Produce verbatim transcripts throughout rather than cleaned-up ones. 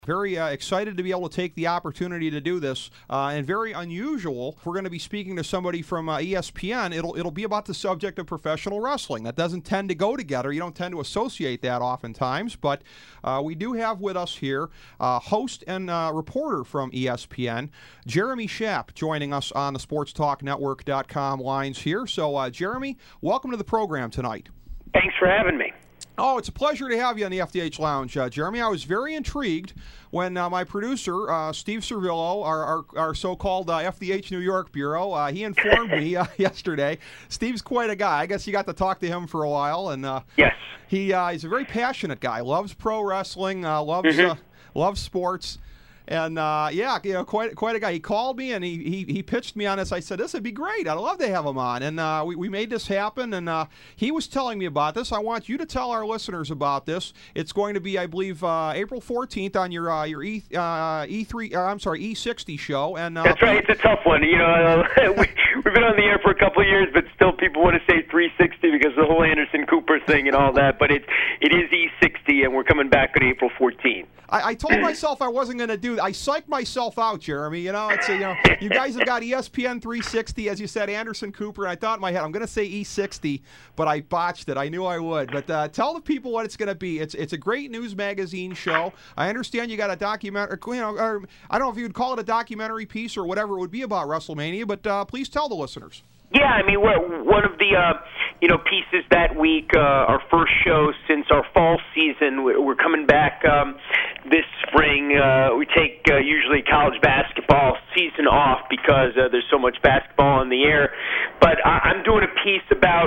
Very uh, excited to be able to take the opportunity to do this, uh, and very unusual. We're going to be speaking to somebody from uh, E S P N. It'll it'll be about the subject of professional wrestling. That doesn't tend to go together. You don't tend to associate that oftentimes, but uh, we do have with us here uh, host and uh, reporter from E S P N, Jeremy Schaap, joining us on the sports talk network dot com lines here. So, uh, Jeremy, welcome to the program tonight. Thanks for having me. Oh, it's a pleasure to have you on the F D H Lounge, uh, Jeremy. I was very intrigued when uh, my producer, uh, Steve Servillo, our, our, our so-called uh, F D H New York Bureau, uh, he informed me uh, yesterday. Steve's quite a guy. I guess you got to talk to him for a while. And uh, yes, he uh, he's a very passionate guy. Loves pro wrestling, uh, loves mm-hmm. uh, loves sports. And, uh, yeah, you know, quite quite a guy. He called me and he, he, he pitched me on this. I said, this would be great. I'd love to have him on. And uh, we, we made this happen. And uh, he was telling me about this. I want you to tell our listeners about this. It's going to be, I believe, uh, April fourteenth on your uh, your E, uh, E three, uh, I'm sorry, E sixty show. And uh, That's right. It's a tough one. You know, uh, we, we've been on the air for a couple of years, but still people want to say three sixty because of the whole Anderson Cooper thing and all that. But it, it is E sixty, and we're coming back on April fourteenth. I, I told myself I wasn't going to do that. I psyched myself out, Jeremy. You know, it's a, you know, you guys have got E S P N three sixty, as you said, Anderson Cooper. And I thought in my head, I'm going to say E sixty, but I botched it. I knew I would. But uh, tell the people what it's going to be. It's it's a great news magazine show. I understand you got a documentary. You know, or I don't know if you would call it a documentary piece or whatever it would be about WrestleMania, but uh, please tell the listeners. Yeah, I mean, we're, one of the uh, you know pieces that week, uh, our first show since our fall season. We're coming back um, this spring. Uh, we take uh, usually college basketball season off because uh, there's so much basketball on the air. But I- I'm doing a piece about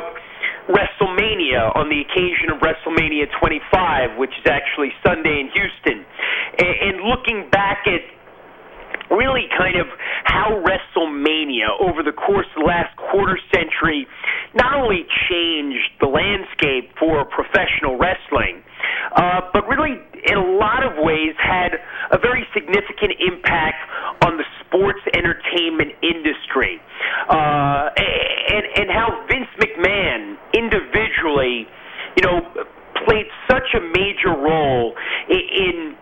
WrestleMania on the occasion of WrestleMania twenty-five, which is actually Sunday in Houston, and, and looking back at really kind of how WrestleMania over the course of the last quarter century not only changed the landscape for professional wrestling, uh, but really in a lot of ways had a very significant impact on the sports entertainment industry. Uh, and, and how Vince McMahon individually, you know, played such a major role in, in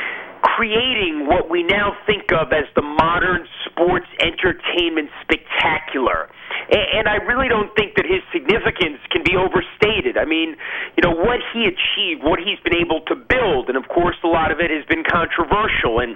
creating what we now think of as the modern sports entertainment spectacular. And I really don't think that his significance can be overstated. I mean, you know, what he achieved, what he's been able to build, and of course a lot of it has been controversial, and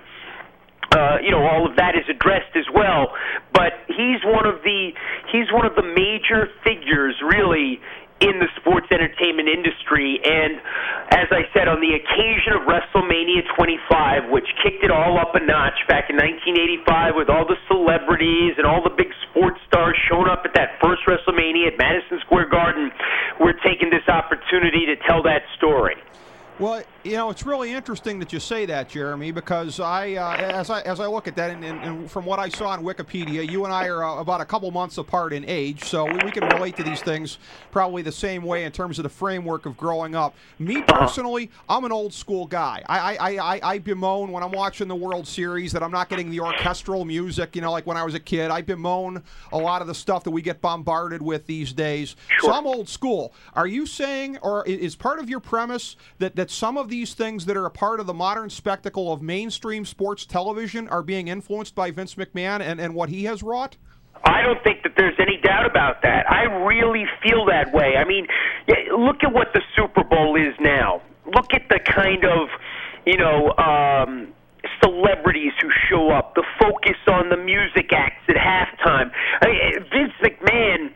Uh, you know, all of that is addressed as well. But he's one of the he's one of the major figures, really, in the sports entertainment industry. And as I said, on the occasion of WrestleMania twenty-five, which kicked it all up a notch back in nineteen eighty-five with all the celebrities and all the big sports stars showing up at that first WrestleMania at Madison Square Garden, we're taking this opportunity to tell that story. Well, you know, it's really interesting that you say that, Jeremy, because I, uh, as I as I look at that, and, and, and from what I saw on Wikipedia, you and I are uh, about a couple months apart in age, so we, we can relate to these things probably the same way in terms of the framework of growing up. Me personally, I'm an old school guy. I I, I, I bemoan when I'm watching the World Series that I'm not getting the orchestral music, you know, like when I was a kid. I bemoan a lot of the stuff that we get bombarded with these days. Sure. So I'm old school. Are you saying, or is part of your premise that, that some of these things that are a part of the modern spectacle of mainstream sports television are being influenced by Vince McMahon and, and what he has wrought? I don't think that there's any doubt about that. I really feel that way. I mean, look at what the Super Bowl is now. Look at the kind of, you know, um, celebrities who show up, the focus on the music acts at halftime. I mean, Vince McMahon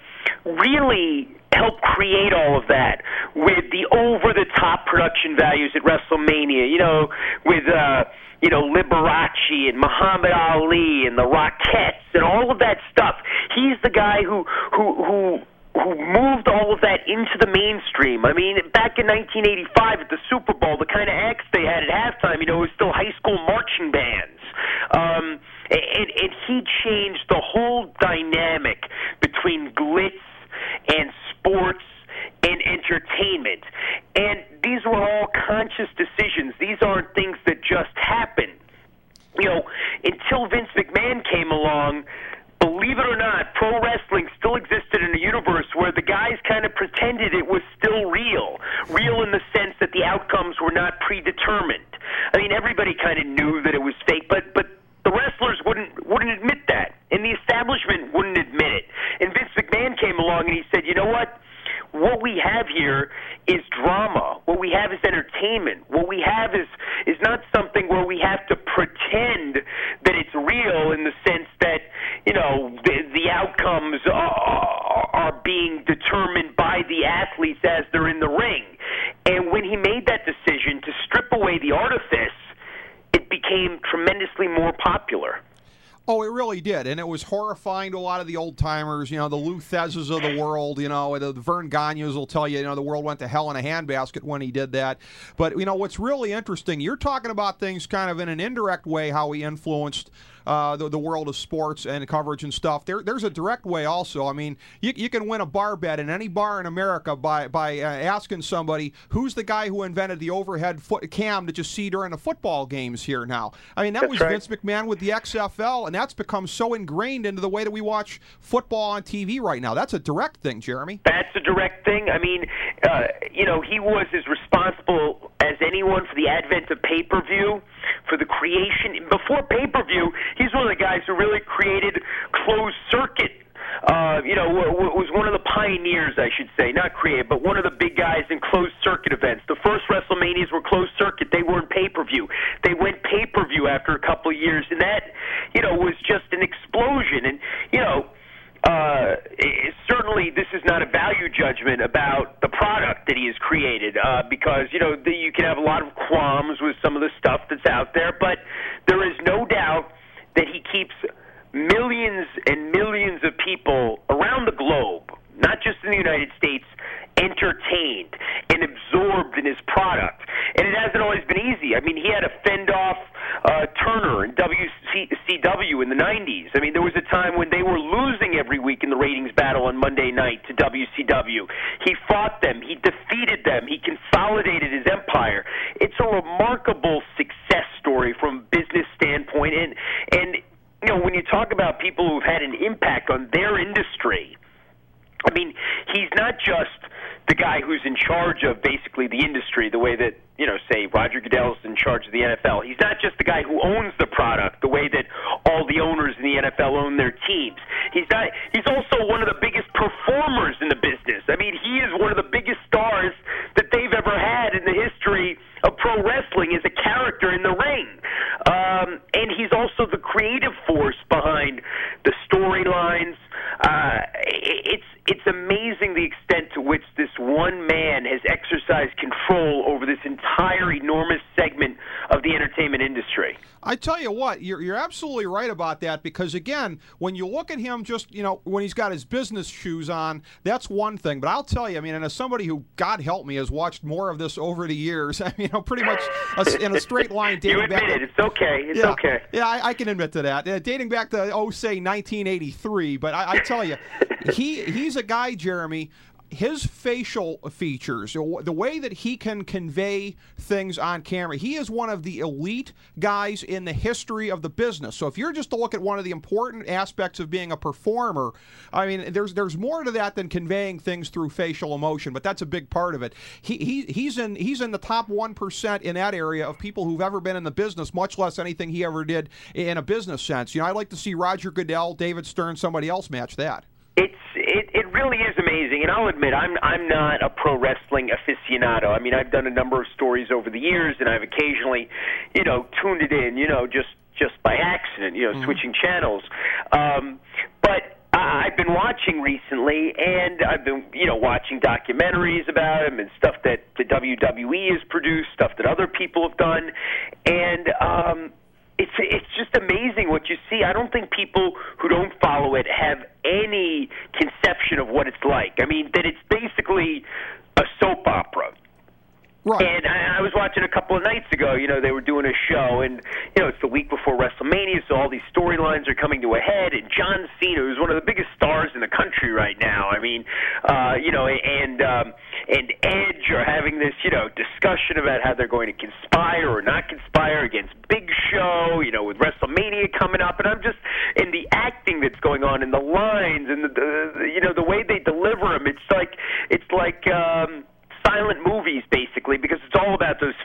really helped create all of that with the over-the-top production values at WrestleMania, you know, with, uh, you know, Liberace and Muhammad Ali and the Rockettes and all of that stuff. He's the guy who, who, who, who moved all of that into the mainstream. I mean, back in nineteen eighty-five at the Super Bowl, the kind of acts they had at halftime, you know, it was still high school marching bands. Um, and, and he changed the whole dynamic between glitz and sports and entertainment. And these were all conscious decisions. These aren't things that just happened. You know, until Vince McMahon came along, believe it or not, pro wrestling still existed in a universe where the guys kind of pretended it was still real. Real in the sense that the outcomes were not predetermined. I mean, mean, everybody kind of knew that it was fake, but but the wrestlers wouldn't wouldn't admit that, and the establishment wouldn't admit it. And Vince McMahon came along and he said, you know what? What we have here is drama. What we have is entertainment. What we have is is not something where we have to pretend that it's real in the sense that, you know, the, the outcomes are, are being determined by the athletes as they're in the ring. And when he made that decision to strip away the artifice, it became tremendously more popular. Oh, it really did, and it was horrifying to a lot of the old-timers, you know, the Lou Theszes of the world, you know, the Vern Gagnes will tell you, you know, the world went to hell in a handbasket when he did that. But, you know, what's really interesting, you're talking about things kind of in an indirect way, how he influenced uh, the, the world of sports and coverage and stuff. There, there's a direct way also. I mean, you, you can win a bar bet in any bar in America by, by uh, asking somebody, who's the guy who invented the overhead foot cam that you see during the football games here now? I mean, that That's was right. Vince McMahon with the X F L, and that's become so ingrained into the way that we watch football on T V right now. That's a direct thing, Jeremy. That's a direct thing. I mean, uh, you know, he was as responsible as anyone for the advent of pay-per-view, for the creation. Before pay-per-view, he's one of the guys who really created closed circuit. Uh, you know, w- w- was one of the pioneers, I should say, not creative, but one of the big guys in closed circuit events. The first WrestleManias were closed circuit; they weren't pay-per-view. They went pay-per-view after a couple of years, and that, you know, was just an explosion. And you know, uh, it, certainly this is not a value judgment about the product that he has created, uh, because you know the, you can have a lot of qualms with some of the stuff that's out there, but there is no doubt that he keeps millions and millions of people around the globe, not just in the United States, entertained and absorbed in his product. And it hasn't always been easy. I mean, he had to fend off uh, Turner and W C W in the nineties. I mean, there was a time when they were losing every week in the ratings battle on Monday night to W C W. He fought them. He defeated them. He consolidated his empire. It's a remarkable success story from a business standpoint. And, and you know, when you talk about people who've had an impact on their industry, I mean, he's not just the guy who's in charge of basically the industry the way that, you know, say Roger Goodell's in charge of the N F L. He's not just the guy who owns the product the way that all the owners in the N F L own their teams. He's not. He's also one of the biggest performers in the business. I mean, he is one of the biggest stars that they've ever had in the history of pro wrestling as a character in the ring. Um, and he's also the creative force behind the storylines. Uh, it's it's amazing the extent to which this one man has exercised control over this entire enormous segment of the entertainment industry. I tell you what, you're you're absolutely right about that, because again, when you look at him just, you know, when he's got his business shoes on, that's one thing. But I'll tell you, I mean, and as somebody who, God help me, has watched more of this over the years, I mean, you know, pretty much a, in a straight line dating you admit back it. to, It's okay. It's yeah, okay. Yeah, I, I can admit to that. Uh, dating back to, oh, say, nineteen eighty-three. But I, I tell you, he he's a guy, Jeremy, his facial features, the way that he can convey things on camera, he is one of the elite guys in the history of the business. So if you're just to look at one of the important aspects of being a performer, I mean, there's there's more to that than conveying things through facial emotion, but that's a big part of it. He, he he's in he's in the top one percent in that area of people who've ever been in the business, much less anything he ever did in a business sense. You know, I'd like to see Roger Goodell, David Stern, somebody else match that. It's it, it really is amazing, and I'll admit I'm I'm not a pro wrestling aficionado. I mean, I've done a number of stories over the years, and I've occasionally, you know, tuned it in, you know, just just by accident, you know, mm-hmm. switching channels. Um, but I've been watching recently, and I've been, you know, watching documentaries about him and stuff that the W W E has produced, stuff that other people have done, and um, It's it's just amazing what you see. I don't think people who don't follow it have any conception of what it's like. I mean, that it's basically a soap opera. Right. And I, I was watching a couple of nights ago, you know, they were doing a show, and, you know, it's the week before WrestleMania, so all these storylines are coming to a head, and John Cena, who's one of the biggest stars in the country right now, I mean, uh, you know, and um, and Edge are having this, you know, discussion about how they're going to conspire or not conspire against Big Show, you know, with WrestleMania coming up, and I'm just, and the acting that's going on, and the lines, and the, the you know, the way they deliver them, it's like, it's like, um, silent movies, basically, because it's all about those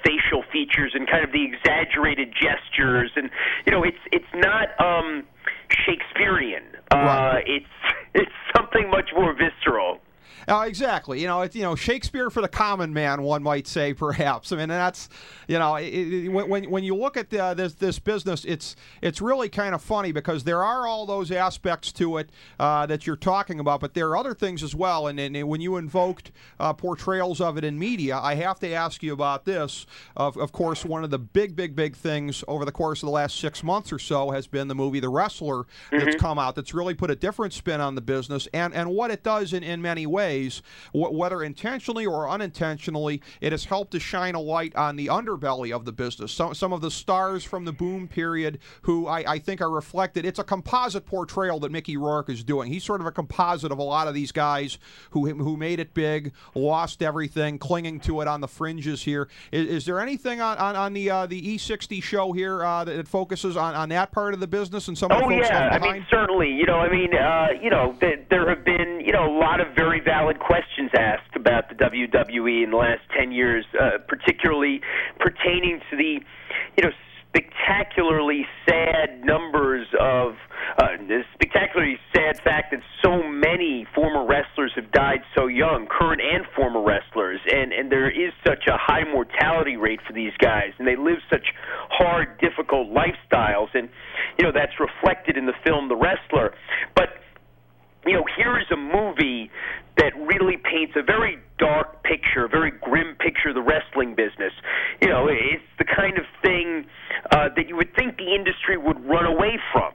facial features and kind of the exaggerated gestures, and you know, it's it's not um, Shakespearean. Uh, right. It's it's something much more visceral. Uh, exactly. You know, it's, you know, Shakespeare for the common man, one might say, perhaps. I mean, that's, you know, it, it, when when you look at uh, this this business, it's it's really kind of funny because there are all those aspects to it uh, that you're talking about, but there are other things as well. And, and when you invoked uh, portrayals of it in media, I have to ask you about this. Of, of course, one of the big, big, big things over the course of the last six months or so has been the movie The Wrestler that's mm-hmm. come out that's really put a different spin on the business and, and what it does in, in many ways. Whether intentionally or unintentionally, it has helped to shine a light on the underbelly of the business. Some, some of the stars from the boom period who I, I think are reflected. It's a composite portrayal that Mickey Rourke is doing. He's sort of a composite of a lot of these guys who who made it big, lost everything, clinging to it on the fringes here. Is, is there anything on, on, on the uh, the E sixty show here uh, that focuses on, on that part of the business and some of the oh, folks yeah. left behind? I mean, certainly. You know, I mean, uh, you know, th- there have been, you know, a lot of very valid questions asked about the W W E in the last ten years, uh, particularly pertaining to the, you know, spectacularly sad numbers of, uh, the spectacularly sad fact that so many former wrestlers have died so young, current and former wrestlers, and, and there is such a high mortality rate for these guys, and they live such hard, difficult lifestyles, and, you know, that's reflected in the film The Wrestler. But, you know, here is a movie that really paints a very dark picture, a very grim picture of the wrestling business. You know, it's the kind of thing uh, that you would think the industry would run away from.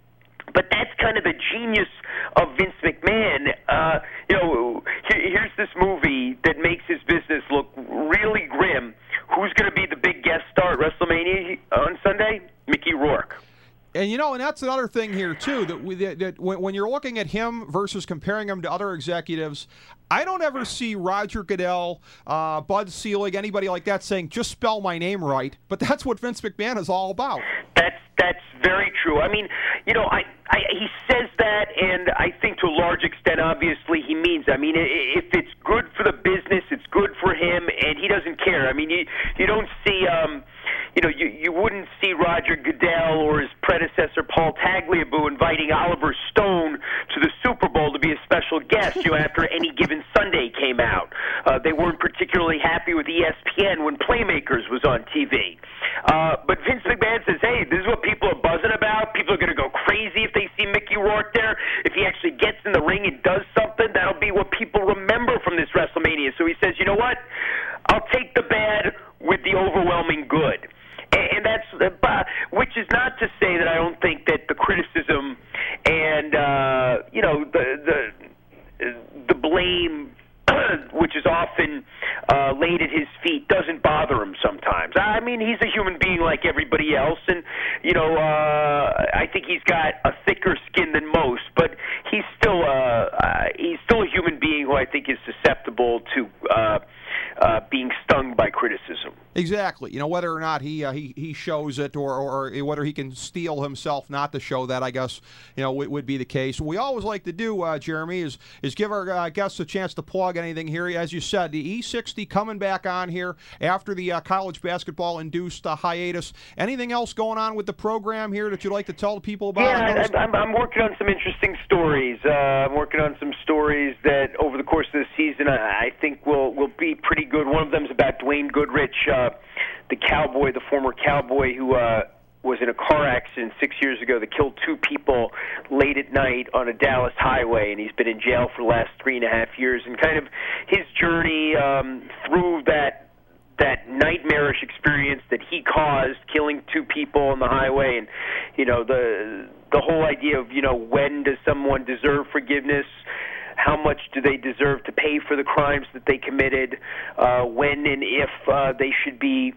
But that's kind of the genius of Vince McMahon. Uh, you know, here, here's this movie that makes his business look really grim. Who's going to be the big guest star at WrestleMania on Sunday? Mickey Rourke. And, you know, and that's another thing here, too, that, we, that, that when, when you're looking at him versus comparing him to other executives, I don't ever see Roger Goodell, uh, Bud Selig, anybody like that saying, just spell my name right. But that's what Vince McMahon is all about. That's that's very true. I mean, you know, I, I he says that, and I think to a large extent, obviously, he means it. I mean, if it's good for the business, it's good for him, and he doesn't care. I mean, you, you don't see... Um, You know, you, you wouldn't see Roger Goodell or his predecessor Paul Tagliabue inviting Oliver Stone to the Super Bowl to be a special guest, you know, after Any Given Sunday came out. Uh, they weren't particularly happy with E S P N when Playmakers was on T V. Uh, but Vince McMahon says, hey, this is what people are buzzing about. People are going to go crazy if they see Mickey Rourke there. If he actually gets in the ring and does something, that'll be what people remember from this WrestleMania. So he says, you know what? I'll take the bad with the overwhelming good. And that's, uh, which is not to say that I don't think that the criticism and, uh, you know, the the, the blame, which is often uh, laid at his feet, doesn't bother him sometimes. I mean, he's a human being like everybody else, and, you know, uh, I think he's got a thicker skin than most, but he's still, uh, uh, he's still a human being who I think is susceptible to uh, uh, being stung by criticism. Exactly. You know, whether or not he uh, he he shows it, or, or whether he can steel himself not to show that, I guess, you know, would, would be the case. What we always like to do, uh, Jeremy, is is give our uh, guests a chance to plug anything here. As you said, the E sixty coming back on here after the uh, college basketball-induced uh, hiatus. Anything else going on with the program here that you'd like to tell the people about? Yeah, I'm, I'm working on some interesting stories. Uh, I'm working on some stories that over the course of the season I, I think will will be pretty good. One of them is about Dwayne Goodrich, uh, the cowboy, the former cowboy who uh, was in a car accident six years ago that killed two people late at night on a Dallas highway, and he's been in jail for the last three and a half years. And kind of his journey um, through that that nightmarish experience that he caused, killing two people on the highway, and you know the the whole idea of you know when does someone deserve forgiveness. How much do they deserve to pay for the crimes that they committed? Uh, when and if uh, they should be,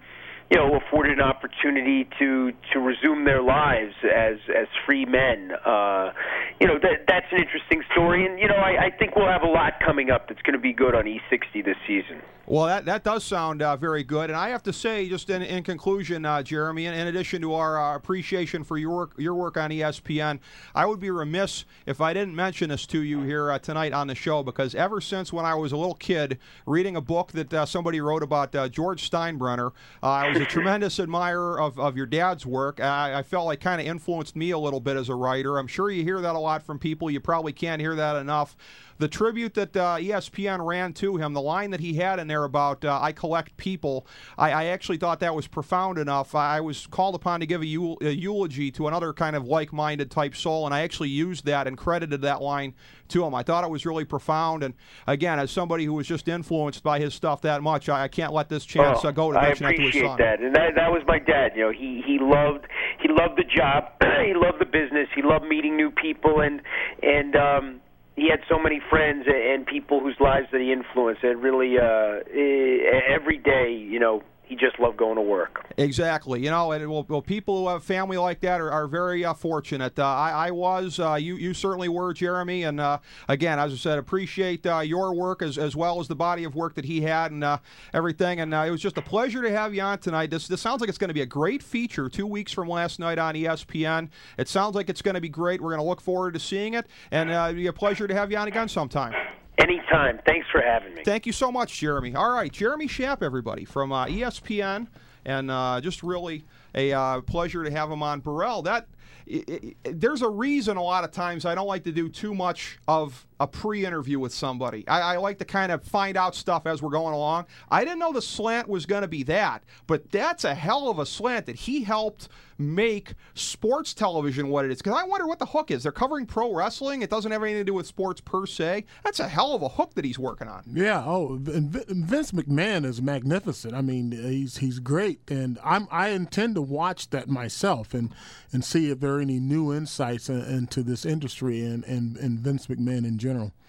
you know, afforded an opportunity to to resume their lives as as free men. Uh, you know, that that's an interesting story, and you know, I, I think we'll have a lot coming up that's going to be good on E sixty this season. Well, that, that does sound uh, very good. And I have to say, just in, in conclusion, uh, Jeremy, in, in addition to our uh, appreciation for your work, your work on E S P N, I would be remiss if I didn't mention this to you here uh, tonight on the show, because ever since when I was a little kid reading a book that uh, somebody wrote about uh, George Steinbrenner, uh, I was a tremendous admirer of, of your dad's work. I, I felt like kind of influenced me a little bit as a writer. I'm sure you hear that a lot from people. You probably can't hear that enough. The tribute that uh, E S P N ran to him, the line that he had in there about uh, I collect people, I, I actually thought that was profound enough. I was called upon to give a, eul- a eulogy to another kind of like-minded type soul, and I actually used that and credited that line to him. I thought it was really profound, and again, as somebody who was just influenced by his stuff that much, I, I can't let this chance oh, uh, go to mention that to his son. I appreciate that, and that, that was my dad. You know, he he loved he loved the job, he loved the business, he loved meeting new people, and and. um He had so many friends and people whose lives that he influenced. And really, uh, every day, you know, he just loved going to work. Exactly. You know, and well, well people who have family like that are, are very uh, fortunate. Uh, I, I was. Uh, you you certainly were, Jeremy. And uh, again, as I said, appreciate uh, your work as as well as the body of work that he had and uh, everything. And uh, it was just a pleasure to have you on tonight. This this sounds like it's going to be a great feature two weeks from last night on E S P N. It sounds like it's going to be great. We're going to look forward to seeing it. And uh, it'd be a pleasure to have you on again sometime. Anytime. Thanks for having me. Thank you so much, Jeremy. All right, Jeremy Schaap, everybody, from uh, E S P N, and uh, just really a uh, pleasure to have him on. Burrell, that it, it, there's a reason a lot of times I don't like to do too much of a pre-interview with somebody. I, I like to kind of find out stuff as we're going along. I didn't know the slant was going to be that, but that's a hell of a slant that he helped make sports television what it is. Because I wonder what the hook is. They're covering pro wrestling. It doesn't have anything to do with sports per se. That's a hell of a hook that he's working on. Yeah. Oh, and Vince McMahon is magnificent. I mean, he's he's great, and I'm I intend to watch that myself and and see if there are any new insights in, into this industry and, and and Vince McMahon in general.